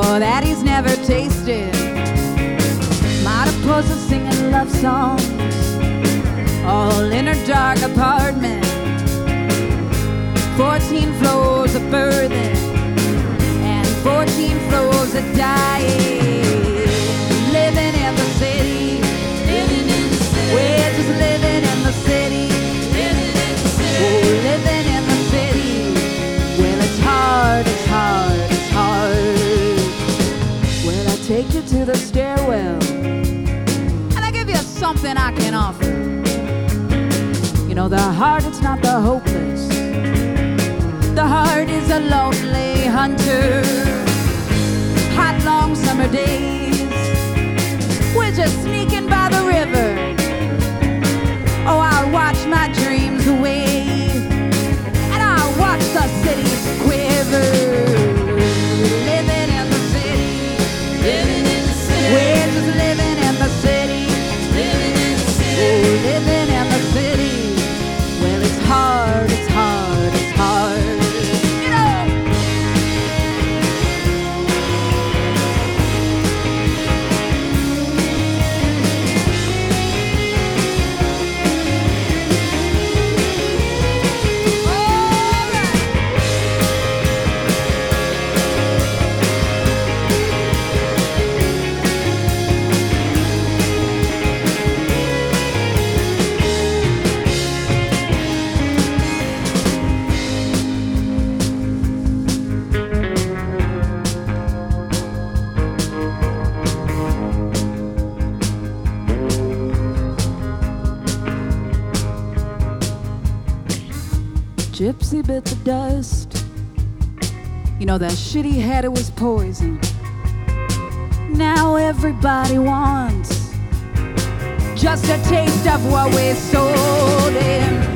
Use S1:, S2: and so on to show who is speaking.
S1: that he's never tasted. Platypus is singing love songs all in her dark apartment. 14 floors of birthing and 14 floors of dying. Living in the city, living in the city. We're just living in the city, living in the city. Oh, living in the city. Well, it's hard, it's hard, it's hard. Well, I take you to the stairwell and I give you something I can offer. You know, the heart, it's not the hopeless. The heart is a lonely hunter. Hot, long summer days, we're just sneaking by the river. Oh, I'll watch my dreams away, and I'll watch the cities quiver. Living in the city, living in the city. We're just living in the city, living in the city. Oh, living in the city. Well, it's hard, it's hard, it's hard. Gypsy bit the dust. You know, that shit he had, it was poison. Now everybody wants just a taste of what we sold him.